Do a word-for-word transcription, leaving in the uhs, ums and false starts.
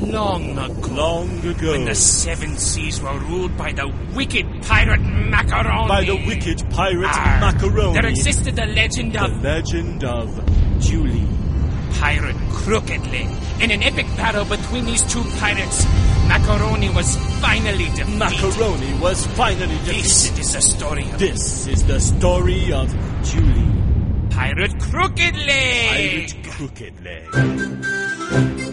long ago. Long ago. When the seven seas were ruled by the wicked pirate Macaroni. By the wicked pirate Arr, Macaroni. There existed the legend The of legend of Julie. Pirate Crooked Leg. In an epic battle between these two pirates, Macaroni was finally defeated. Macaroni was finally defeated. This is the story of This is the story of Julie. Pirate Crooked Leg. Pirate Crooked Leg.